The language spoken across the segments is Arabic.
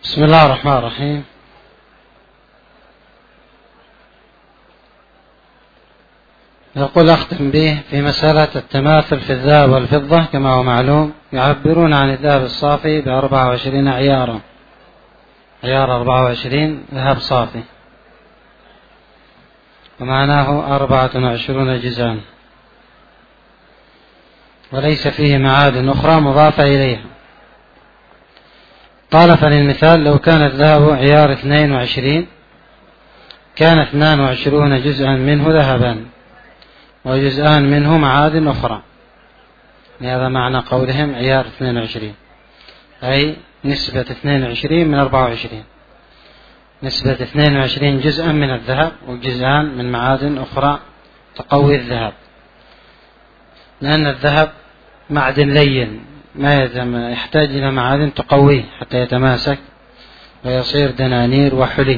بسم الله الرحمن الرحيم. يقول أختم به في مسألة التماثل في الذهب والفضة. كما هو معلوم يعبرون عن الذهب الصافي ب24 عيارا، عيار 24 ذهب صافي، ومعناه 24 جزءا، وليس فيه معادن أخرى مضافة إليها. قال فللمثال لو كان الذهب عيار 22 كان 22 جزءا منه ذهبا وجزءان منه معادن أخرى. هذا معنى قولهم عيار 22، أي نسبة 22 من 24، نسبة 22 جزءا من الذهب وجزءان من معادن أخرى تقوي الذهب، لأن الذهب معدن لين ما يحتاج إلى معادن تقويه حتى يتماسك ويصير دنانير وحلي.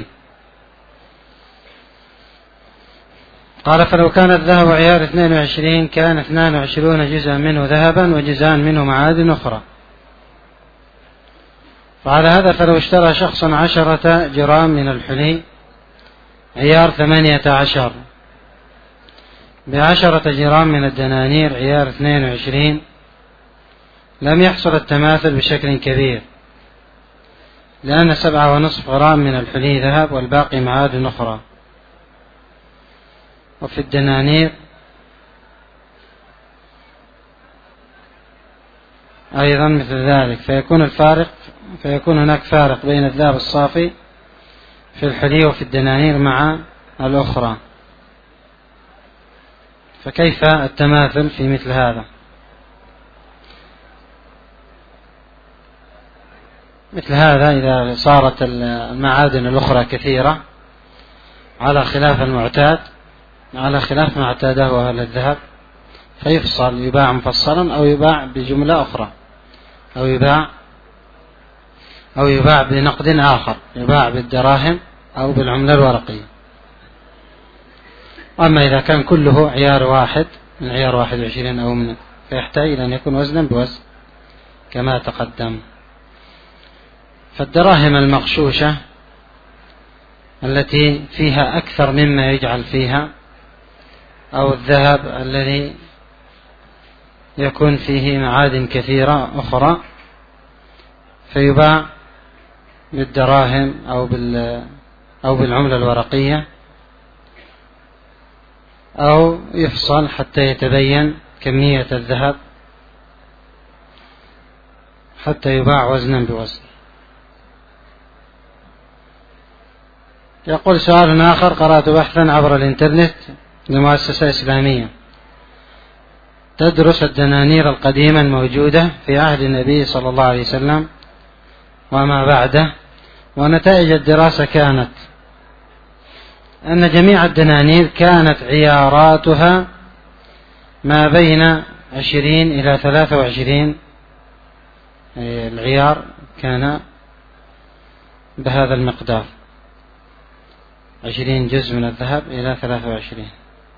قال فلو كان الذهب عيار 22 كان 22 جزءا منه ذهبا وجزءان منه معادن أخرى. وعلى هذا فلو اشترى شخص 10 جرام من الحلي عيار 18 ب10 جرام من الدنانير عيار 22 لم يحصل التماثل بشكل كبير، لأن 7.5 غرام من الحلي ذهب والباقي معادن أخرى. وفي الدنانير أيضا مثل ذلك، فيكون هناك فارق بين الذهب الصافي في الحلي وفي الدنانير مع الأخرى. فكيف التماثل في مثل هذا؟ مثل هذا إذا صارت المعادن الأخرى كثيرة على خلاف المعتاد، على خلاف ما اعتاده أهل الذهب، فيفصل، يباع مفصلا أو يباع بجملة أخرى، أو يباع بنقد آخر، يباع بالدراهم أو بالعملة الورقية. أما إذا كان كله عيار واحد من عيار 21 أو من، فيحتاج إلى أن يكون وزنا بوزن كما تقدم. فالدراهم المغشوشة التي فيها أكثر مما يجعل فيها، أو الذهب الذي يكون فيه معادن كثيرة أخرى، فيباع بالدراهم أو بالعملة الورقية، أو يفصل حتى يتبين كمية الذهب حتى يباع وزنا بوزن. يقول سؤال آخر: قرأت بحثا عبر الإنترنت لمؤسسة إسلامية تدرس الدنانير القديمة الموجودة في عهد النبي صلى الله عليه وسلم وما بعده، ونتائج الدراسة كانت أن جميع الدنانير كانت عياراتها ما بين 20 إلى 23. العيار كان بهذا المقدار، 20 جزء من الذهب إلى 23.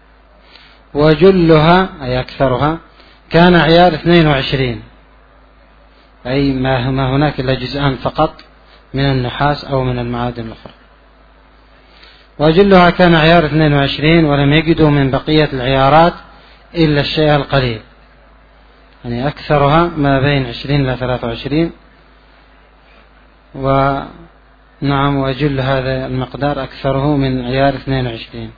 وجلها أي أكثرها كان عيار 22، أي ما هناك إلا جزءان فقط من النحاس أو من المعادن الأخرى. وجلها كان عيار 22، ولم يجدوا من بقية العيارات إلا الشيء القليل، يعني أكثرها ما بين 20 إلى 23. ونعم، وجل هذا المقدار أكثره من عيار 22.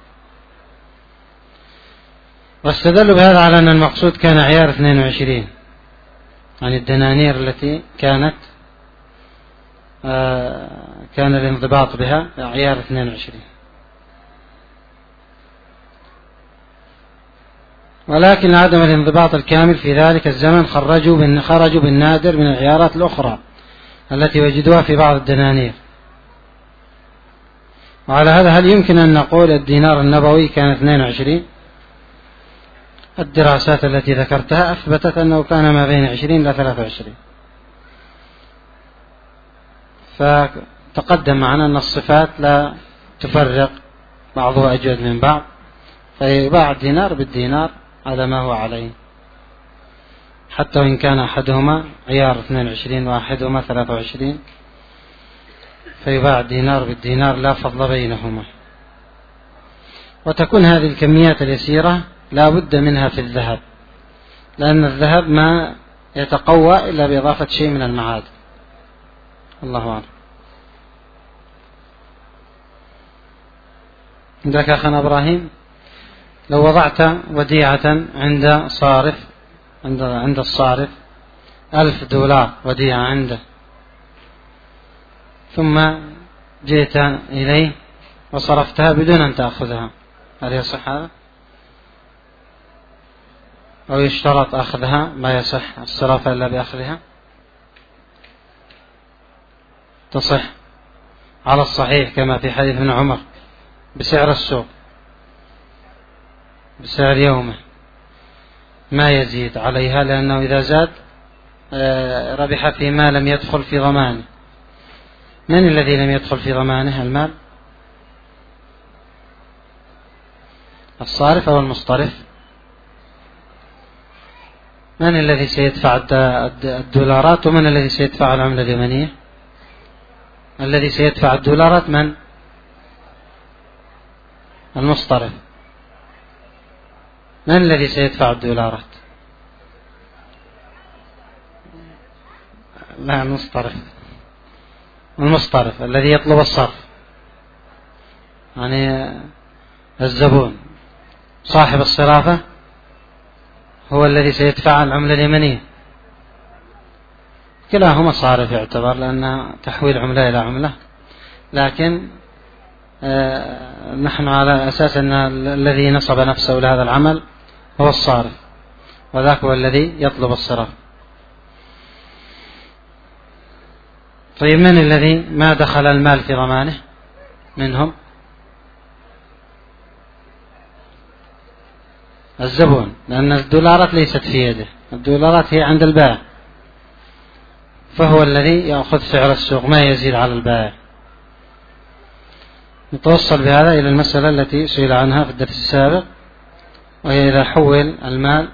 واستدلوا بهذا على أن المقصود كان عيار 22، يعني الدنانير التي كان الانضباط بها عيار 22. ولكن عدم الانضباط الكامل في ذلك الزمن خرجوا بالنادر من العيارات الأخرى التي وجدوها في بعض الدنانير. وعلى هذا هل يمكن أن نقول الدينار النبوي كان 22؟ الدراسات التي ذكرتها أثبتت أنه كان ما بين 20 إلى 23. فتقدم معنا أن الصفات لا تفرق بعضها أجود من بعض، فيباع الدينار بالدينار على ما هو عليه، حتى وإن كان أحدهما عيار 22 وأحدهما 23، فيباع الدينار بالدينار لا فضل بينهما. وتكون هذه الكميات اليسيرة لا بد منها في الذهب، لأن الذهب ما يتقوى إلا بإضافة شيء من المعادن. الله أعلم. عندك أخنا إبراهيم، لو وضعت وديعة عند صارف، عند الصارف $1000 وديعة عنده، ثم جئت إليه وصرفتها بدون أن تأخذها، هل يصح هذا؟ أو يشترط أخذها؟ ما يصح الصرف إلا بأخذها. تصح على الصحيح كما في حديث ابن عمر بسعر السوق، بسعر يومه، ما يزيد عليها، لأنه إذا زاد ربح فيما لم يدخل في ضمانه. من الذي لم يدخل في ضمانه المال؟ الصارف أو المصطرف؟ من الذي سيدفع $، ومن الذي سيدفع العملة اليمنية؟ الذي سيدفع $، من؟ المصطرف. من الذي سيدفع $؟ لا، المصطرف الذي يطلب الصرف، يعني الزبون صاحب الصرافة هو الذي سيدفع العملة اليمنية. كلاهما صارف يعتبر، لأن تحويل عملة إلى عملة، لكن نحن على أساس أن الذي نصب نفسه لهذا العمل هو الصارف، وذاك هو الذي يطلب الصرف. طيب، من الذي ما دخل المال في ضمانه منهم؟ الزبون، لأن $، ليست في يده، $، هي عند البائع، فهو الذي يأخذ سعر السوق ما يزيد على البائع. نتوصل بهذا إلى المسألة التي سئل عنها في الدرس السابق، وهي إذا حول المال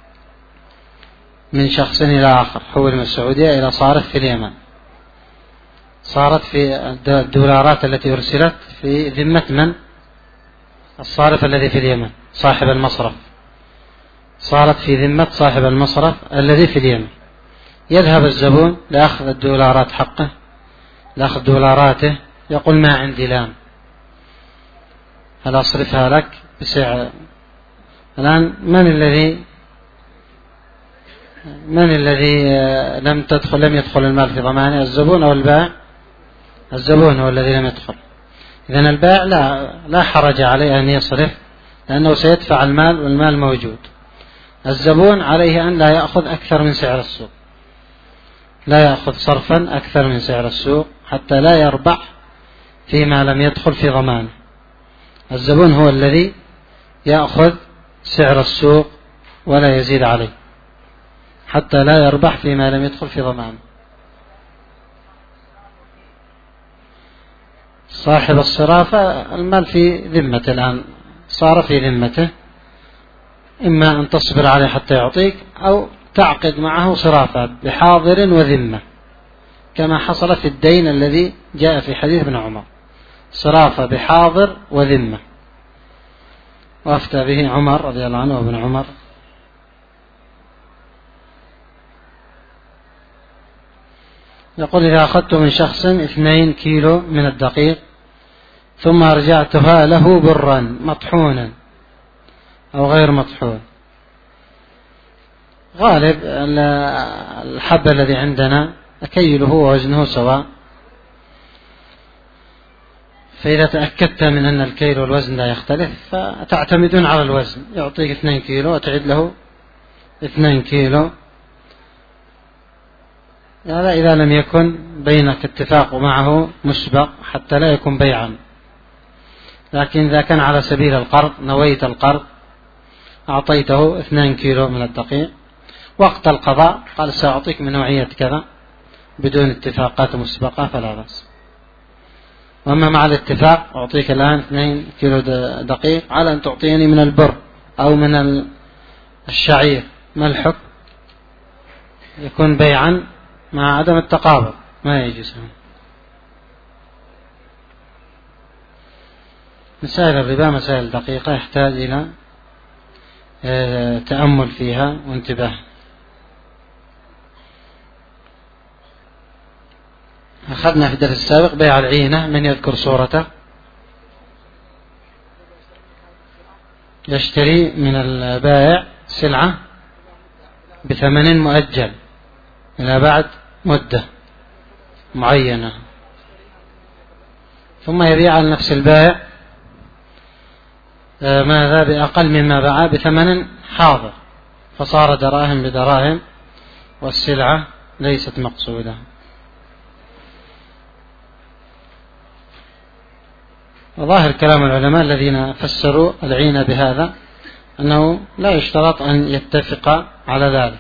من شخص إلى آخر، حول من السعودية إلى صارف في اليمن، صارت في $، التي أرسلت في ذمة من؟ الصارف الذي في اليمن، صاحب المصرف، صارت في ذمة صاحب المصرف الذي في اليمن. يذهب الزبون لأخذ $، حقه، لأخذ $، يقول ما عندي لام، هل أصرفها لك بسعر؟ الآن من الذي لم يدخل المال في ضمانه، الزبون أو البائع؟ الزبون هو الذي لم يدخل. إذن البائع لا حرج عليه أن يصرف، لأنه سيدفع المال والمال موجود. الزبون عليه أن لا يأخذ أكثر من سعر السوق، لا يأخذ صرفا أكثر من سعر السوق حتى لا يربح فيما لم يدخل في ضمانه. الزبون هو الذي يأخذ سعر السوق ولا يزيد عليه حتى لا يربح فيما لم يدخل في ضمانه. صاحب الصرافة المال في ذمته، الآن صار في ذمته، إما أن تصبر عليه حتى يعطيك، أو تعقد معه صرافة بحاضر وذمة، كما حصل في الدين الذي جاء في حديث ابن عمر، صرافة بحاضر وذمة، وافتى به عمر رضي الله عنه وابن عمر. يقول إذا أخذت من شخص 2 كيلو من الدقيق ثم رجعتها له برا مطحونا أو غير مطحون، غالب الحب الذي عندنا كيله ووزنه سواء، فإذا تأكدت من أن الكيل والوزن لا يختلف فتعتمدون على الوزن، يعطيك 2 كيلو وتعد له 2 كيلو، هذا إذا لم يكن بينك اتفاق معه مسبق حتى لا يكون بيعا. لكن إذا كان على سبيل القرض، نويت القرض، أعطيته 2 كيلو من الدقيق، وقت القضاء قال سأعطيك من نوعية كذا بدون اتفاقات مسبقة فلا بأس. وأما مع الاتفاق أعطيك الآن 2 كيلو دقيق على أن تعطيني من البر أو من الشعير، ما الحكم؟ يكون بيعا مع عدم التقابض، ما يجوز. مسائل الربا مسائل دقيقة يحتاج إلى تأمل فيها وانتباه. أخذنا في الدرس السابق بيع العينة، من يذكر صورته؟ يشتري من البائع سلعة بثمن مؤجل إلى بعد مدة معينة، ثم يبيع على نفس البائع ماذا بأقل مما باع بثمن حاضر، فصار دراهم بدراهم والسلعة ليست مقصودة. وظاهر كلام العلماء الذين فسروا العينة بهذا أنه لا يشترط أن يتفق على ذلك،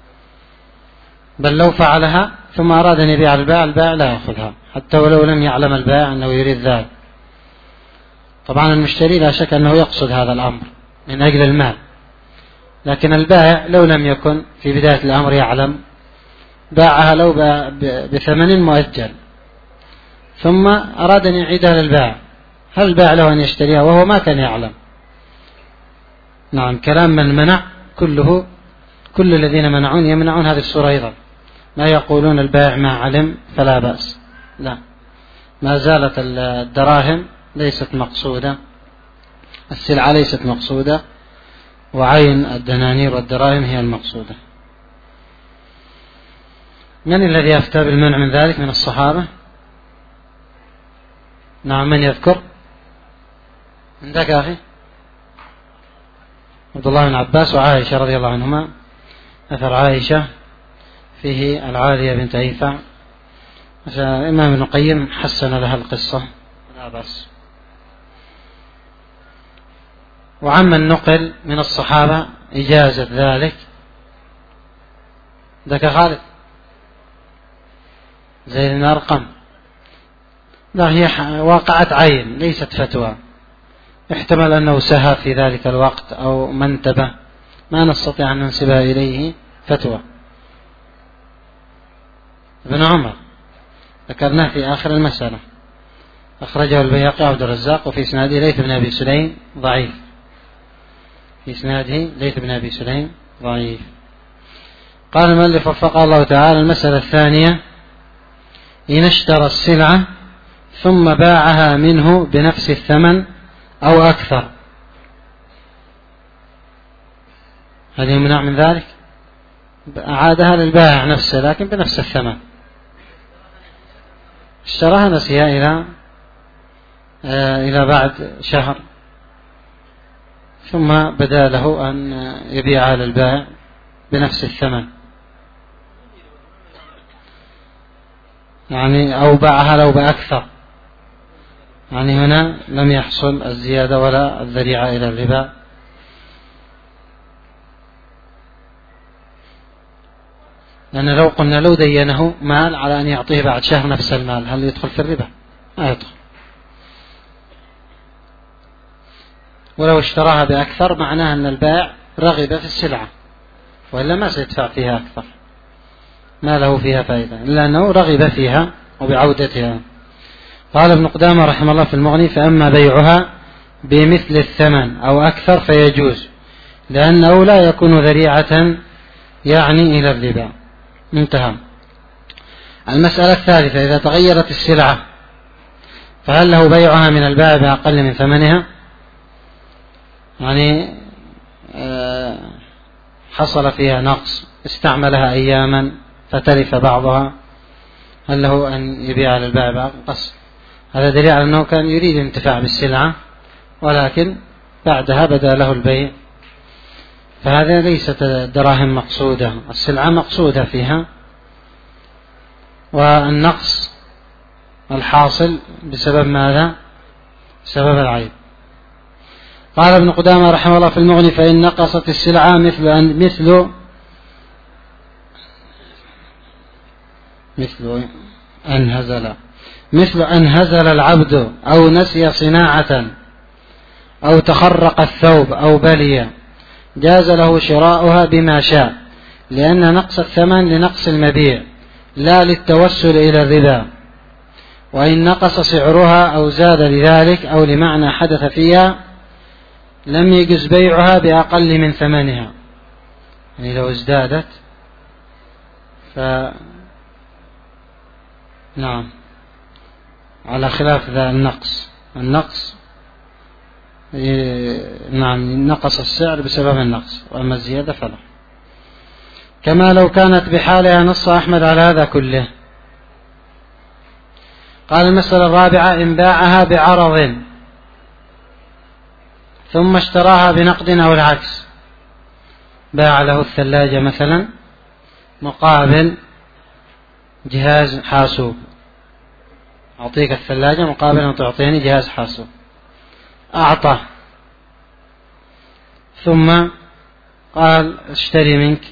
بل لو فعلها ثم أراد أن يبيع البائع لا يأخذها حتى ولو لم يعلم البائع أنه يريد ذلك. طبعا المشتري لا شك أنه يقصد هذا الأمر من أجل المال، لكن البائع لو لم يكن في بداية الأمر يعلم باعها لو بثمن مؤجل ثم أراد أن يعيدها للبائع، هل البائع له أن يشتريها وهو ما كان يعلم؟ نعم، كلام من منع كل الذين منعون يمنعون هذه الصورة أيضا، ما يقولون البائع ما علم فلا بأس، لا، ما زالت الدراهم ليست مقصودة، السلعة ليست مقصودة، وعين الدنانير والدراهم هي المقصودة. من الذي أفتى بالمنع من ذلك من الصحابة؟ نعم، من يذكر؟ عندك يا أخي؟ عبد الله بن عباس وعائشة رضي الله عنهما. أثر عائشة فيه العالية بنت أيفع، الإمام ابن القيم حسن لها القصة، لا بأس. وعمن نقل من الصحابة إجازة ذلك، ذاك خالد زيد بن أرقم، لا، هي واقعة عين ليست فتوى، احتمل أنه سهى في ذلك الوقت أو منتبه، ما نستطيع أن ننسبها إليه فتوى. ابن عمر ذكرناه في آخر المسألة، أخرجه البيهقي عبد الرزاق، وفي إسناده ليث بن أبي سليم ضعيف، في إسناده ليث بن أبي سليم ضعيف. قال المؤلف وفقه الله تعالى: المسألة الثانية: إن اشترى السلعة ثم باعها منه بنفس الثمن أو أكثر، هل يمنع من ذلك؟ أعادها للبائع نفسه لكن بنفس الثمن، اشتراها نسيها إلى بعد شهر، ثم بدا له أن يبيعها للبائع بنفس الثمن، يعني أو باعها لو بأكثر، يعني هنا لم يحصل الزيادة ولا الذريعة إلى الربا. لأن لو قلنا لو دينه مال على أن يعطيه بعد شهر نفس المال، هل يدخل في الربا؟ لا يدخل. ولو اشتراها بأكثر معناه أن البائع رغب في السلعة، وإلا ما سيدفع فيها أكثر، ما له فيها فائدة إلا أنه رغب فيها وبعودتها. قال ابن قدامة رحمه الله في المغني: فأما بيعها بمثل الثمن أو أكثر فيجوز، لأنه لا يكون ذريعة يعني إلى الربا. انتهى. المسألة الثالثة: إذا تغيرت السلعة فهل له بيعها من البائع بأقل من ثمنها؟ يعني حصل فيها نقص، استعملها أياما فتلف بعضها، هل له أن يبيع للبائع بأقل؟ هذا دليل على أنه كان يريد الانتفاع بالسلعة ولكن بعدها بدا له البيع، فهذا ليست دراهم مقصودة، السلعة مقصودة فيها، والنقص الحاصل بسبب ماذا؟ بسبب العيب. قال ابن قدامة رحمه الله في المغني: فإن نقصت السلعة مثل أن هزل العبد أو نسي صناعة أو تخرق الثوب أو بلي، جاز له شراؤها بما شاء، لأن نقص الثمن لنقص المبيع لا للتوسل إلى الربا. وإن نقص سعرها أو زاد لذلك أو لمعنى حدث فيها لم يجز بيعها بأقل من ثمنها. يعني لو ازدادت نعم على خلاف ذا النقص نعم نقص السعر بسبب النقص، وأما الزيادة فلا. كما لو كانت بحالها. نص أحمد على هذا كله. قال المسألة الرابعة: إن باعها بعرض ثم اشتراها بنقد أو العكس. باع له الثلاجة مثلا مقابل جهاز حاسوب، أعطيك الثلاجة مقابل أن تعطيني جهاز حاسوب. أعطى ثم قال اشتري منك،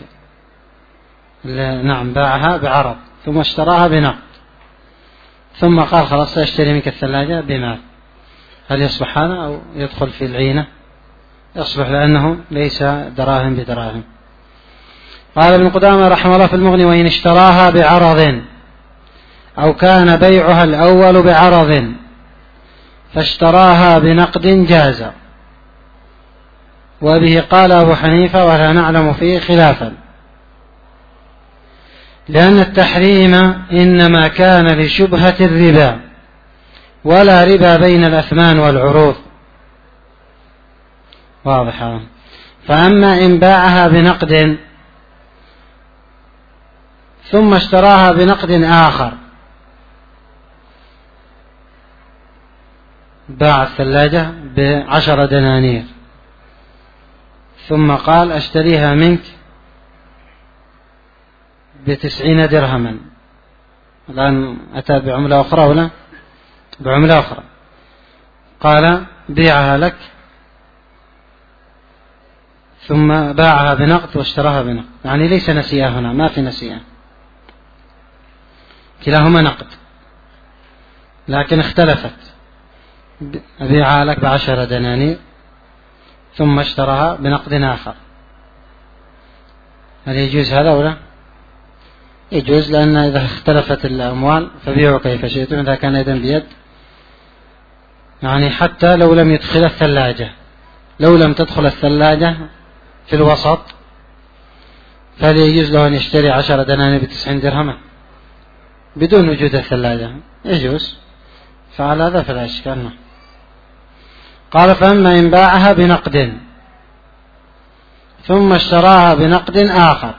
نعم باعها بعرض ثم اشتراها بنقد، ثم قال خلاص سأشتري منك الثلاجة بمال. هل يصبح هذا أو يدخل في العينة؟ يصبح، لأنه ليس دراهم بدراهم. قال ابن قدامة رحمه الله في المغني: وإن اشتراها بعرض أو كان بيعها الأول بعرض فاشتراها بنقد جاز. وبه قال أبو حنيفة ولا نعلم فيه خلافا، لأن التحريم إنما كان لشبهة الربا، ولا ربا بين الأثمان والعروض. واضح. فأما إن باعها بنقد ثم اشتراها بنقد آخر، باع الثلاجة ب10 دنانير ثم قال أشتريها منك ب90 درهما. الآن أتى بعملة أخرى ولا بعملة أخرى، قال بيعها لك، ثم باعها بنقد واشتراها بنقد. يعني ليس نسيئة هنا، ما في نسيئة، كلاهما نقد، لكن اختلفت. أبيعها لك ب10 دنانير ثم اشتراها بنقد آخر. هل يجوز هذا ولا؟ يجوز، لأن إذا اختلفت الأموال فبيعوا كيف شئتم إذا كان يدا بيد. يعني حتى لو لم يدخل الثلاجة، لو لم تدخل الثلاجة في الوسط، فهل يجوز له أن يشتري 10 دنانير ب90 درهما بدون وجود الثلاجة؟ يجوز، فعلى هذا فلا إشكال. قال فأما إن باعها بنقد ثم اشتراها بنقد آخر،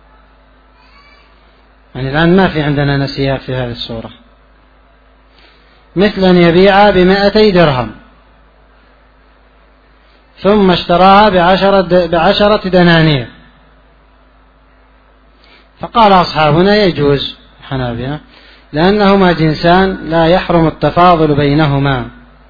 يعني الآن ما في عندنا نسيئة في هذه الصورة، مثل أن يبيعها ب200 درهم ثم اشتراها ب10 دنانير. فقال أصحابنا يجوز حنابلة، لأنهما جنسان لا يحرم التفاضل بينهما،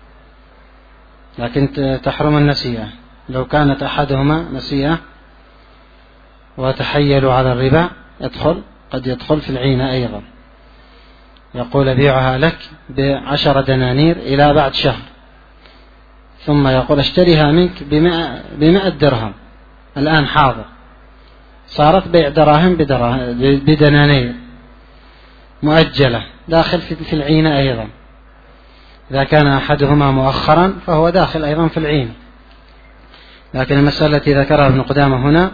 لكن تحرم النسيئة. لو كانت أحدهما نسيئة وتحيلوا على الربا قد يدخل في العينة أيضا. يقول بيعها لك ب10 دنانير إلى بعد شهر، ثم يقول اشتريها منك ب100 درهم. الآن حاضر، صارت بيع دراهم بدنانير مؤجلة، داخل في العينة أيضا. إذا كان أحدهما مؤخرا فهو داخل أيضا في العينة. لكن المسألة التي ذكرها ابن قدامة هنا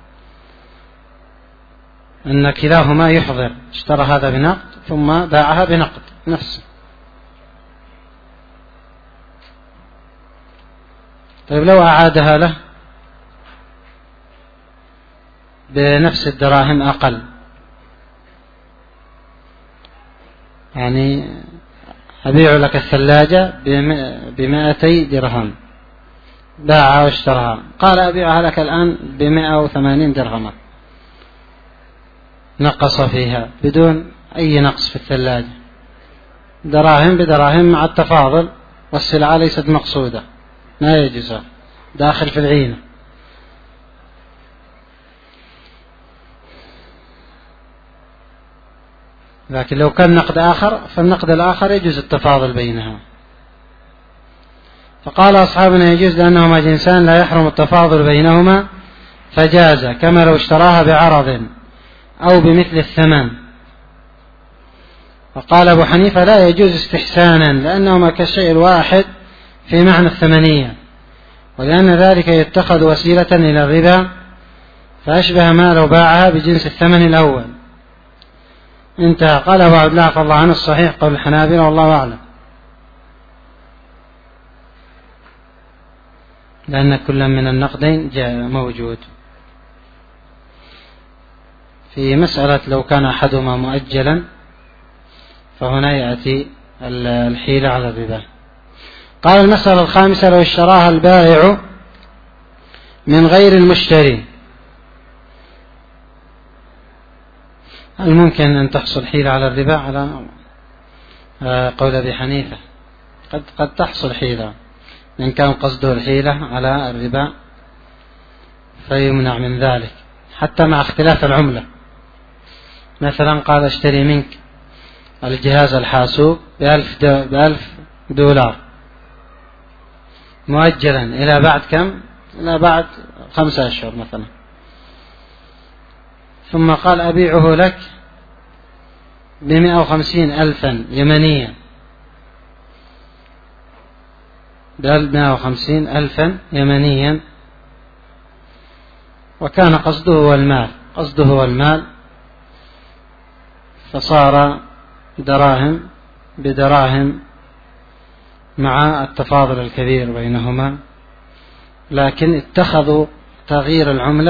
أن كلاهما يحضر، اشترى هذا بنقد ثم باعها بنقد نفسه. طيب لو أعادها له بنفس الدراهم أقل، يعني أبيع لك الثلاجة ب200 درهم، باعها واشتراها، قال أبيعها لك الآن ب180 درهما، نقص فيها بدون أي نقص في الثلاجة، دراهم بدراهم مع التفاضل، والسلعة ليست مقصودة، ما يجوز، داخل في العينة. لكن لو كان نقد آخر فالنقد الآخر يجوز التفاضل بينها. فقال أصحابنا يجوز لأنهما جنسان لا يحرم التفاضل بينهما، فجاز، كما لو اشتراها بعرض أو بمثل الثمن. وقال أبو حنيفة لا يجوز استحسانا لأنهما كالشيء الواحد في معنى الثمنية، ولأن ذلك يتخذ وسيلة إلى الربا فأشبه ما لو باعها بجنس الثمن الأول. انتهى. قال أبو عبد الله الله عنه الصحيح قول الحنابلة والله أعلم، لأن كل من النقدين جاء موجود. في مسألة لو كان أحدهما مؤجلا فهنا يأتي الحيلة على الربا. قال المسألة الخامسة لو اشتراها البائع من غير المشتري هل ممكن أن تحصل حيلة على الربا؟ على قول أبي حنيفة قد تحصل حيلة إن كان قصده الحيلة على الربا فيمنع من ذلك حتى مع اختلاف العملة. مثلا قال اشتري منك الجهاز الحاسوب $1000 مؤجلا إلى بعد كم؟ إلى بعد 5 أشهر مثلا، ثم قال أبيعه لك ب150,000 يمنيا، ب150,000 يمنيا، وكان قصده هو المال فصار دراهم بدراهم مع التفاضل الكبير بينهما، لكن اتخذوا تغيير العملة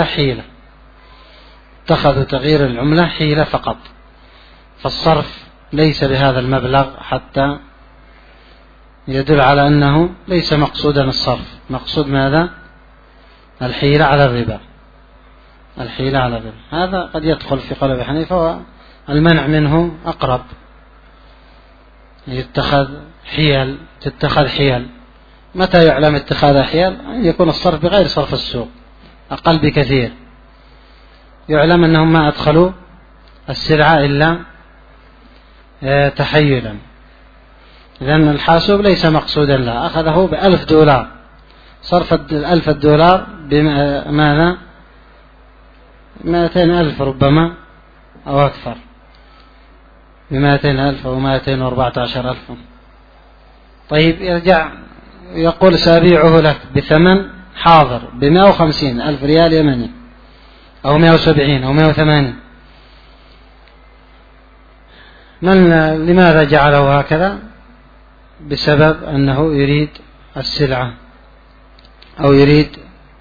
حيلة فقط، فالصرف ليس بهذا المبلغ حتى يدل على أنه ليس مقصودا الصرف، مقصود ماذا؟ الحيلة على الربا. هذا قد يدخل في قول أبي حنيفة، والمنع منه أقرب. تتخذ حيل. متى يعلم اتخاذ حيل؟ أن يكون الصرف بغير صرف السوق أقل بكثير، يعلم أنهم ما أدخلوا السلعة إلا تحيلا. لأن الحاسوب ليس مقصودا له، أخذه $1000، صرف $1,000 بماذا؟ 200,000 ربما أو أكثر، ب200,000 أو 214,000. طيب يرجع يقول سأبيعه لك بثمن حاضر ب150,000 ريال يمني أو 170 أو 180. لماذا جعله هكذا؟ بسبب أنه يريد السلعة أو يريد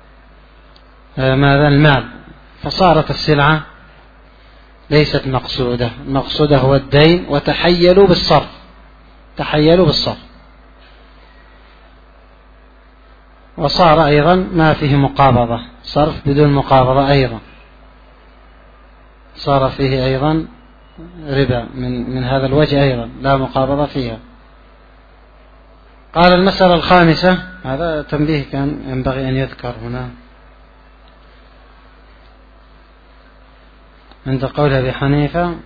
ماذا؟ المال، فصارت السلعة ليست مقصودة، المقصودة هو الدين، وتحيلوا بالصرف، وصار أيضا ما فيه مقابضة، صرف بدون مقابضة أيضا صار فيه أيضا ربا من هذا الوجه أيضا، لا مقابضة فيها. قال المسألة الخامسة، هذا تنبيه كان ينبغي أن يذكر هنا عند قول أبي حنيفة،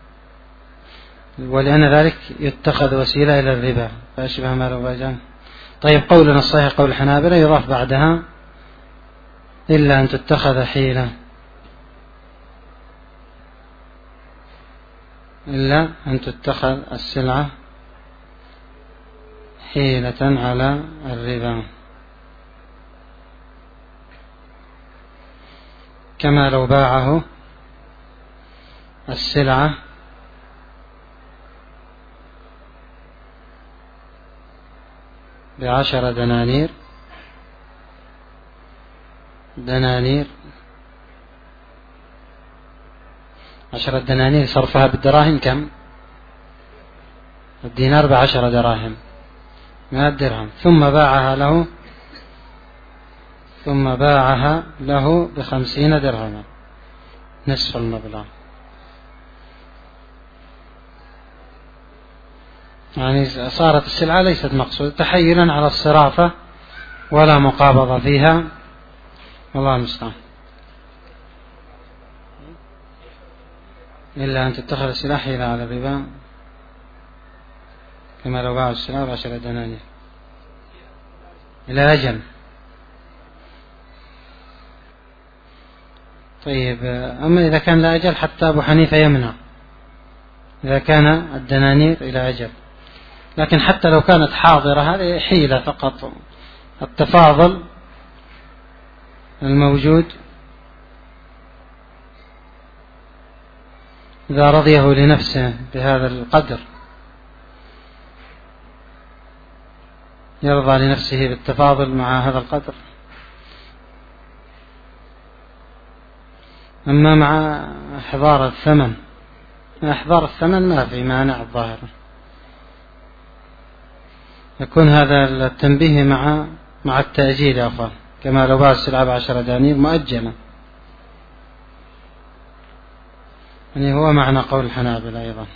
ولأن ذلك يتخذ وسيلة إلى الربا فأشبه ما لو باجان. طيب قولنا الصحيح قول الحنابلة يضاف بعدها إلا أن تتخذ حيلة، إلا أن تتخذ السلعة حيلة على الربا، كما لو باعه السلعة ب10 دنانير 10 دنانير صرفها بالدراهم كم؟ الدينار ب10 دراهم 100 درهم، ثم باعها له ب50 درهما نصف المبلغ، يعني صارت السلعة ليست مقصودة، تحيلا على الصرافة ولا مقابضة فيها، والله المستعان. إلا أن تتخذ السلعة حيلة على الربا، كما لو باعوا السلعة ب10 دنانير إلى أجل. طيب أما إذا كان لا أجل حتى أبو حنيفة يمنع إذا كان الدنانير إلى أجل. لكن حتى لو كانت حاضرة هذه حيلة فقط، التفاضل الموجود إذا رضيه لنفسه بهذا القدر يرضى لنفسه بالتفاضل مع هذا القدر. أما مع إحضار الثمن ما في مانع الظاهر، يكون هذا التنبيه مع التأجيل أفضل، كما لو باع السلعة ب10 دنانير مؤجلة، يعني هو معنى قول الحنابلة أيضا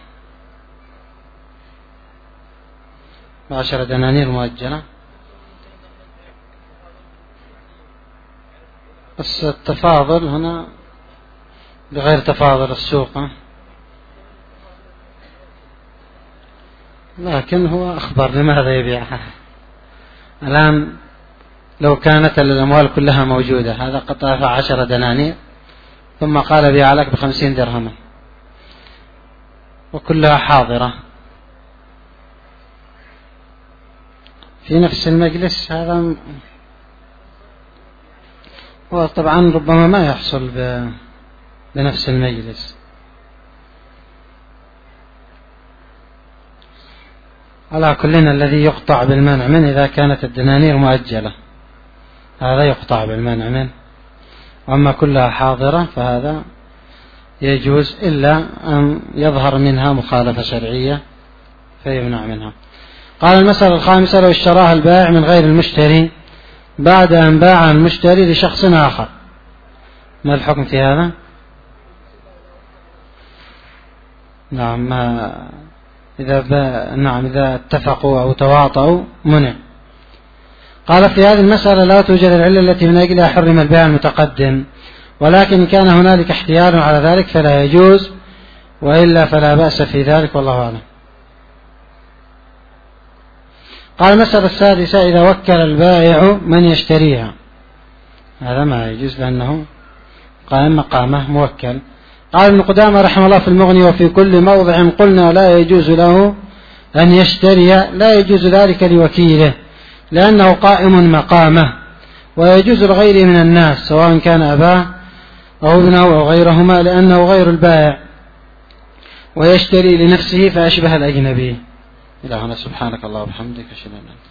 10 دنانير مؤجلة. بس التفاضل هنا بغير تفاضل السوق، لكن هو أخبر لماذا يبيعها الآن. لو كانت الأموال كلها موجودة، هذا قطع 10 دنانير ثم قال بيع لك ب50 درهما وكلها حاضرة في نفس المجلس، هذا وطبعا ربما ما يحصل بنفس المجلس. على كلنا الذي يقطع بالمنع منه إذا كانت الدنانير مؤجلة، هذا يقطع بالمنع منه، وأما كلها حاضرة فهذا يجوز إلا أن يظهر منها مخالفة شرعية فيمنع منها. قال المسألة الخامسة: لو اشتراها البائع من غير المشتري بعد أن باع المشتري لشخص آخر، ما الحكم في هذا؟ نعم، إذا اتفقوا أو تواطؤوا منع. قال: في هذه المسألة لا توجد العلة التي من أجلها حرم البيع المتقدم، ولكن كان هنالك احتيال على ذلك فلا يجوز، وإلا فلا بأس في ذلك، والله أعلم. قال المسألة السادسة: إذا وكل البائع من يشتريها، هذا ما يجوز لأنه قائم مقامه موكل. قال ابن قدامة رحمه الله في المغني: وفي كل موضع قلنا لا يجوز له أن يشتري، لا يجوز ذلك لوكيله لأنه قائم مقامه، ويجوز لغيره من الناس سواء كان أباه أو ابنه أو غيرهما لأنه غير البائع ويشتري لنفسه فأشبه الأجنبي. إلى هنا، سبحانك الله وبحمدك، أشهد أن لا إله إلا أنت.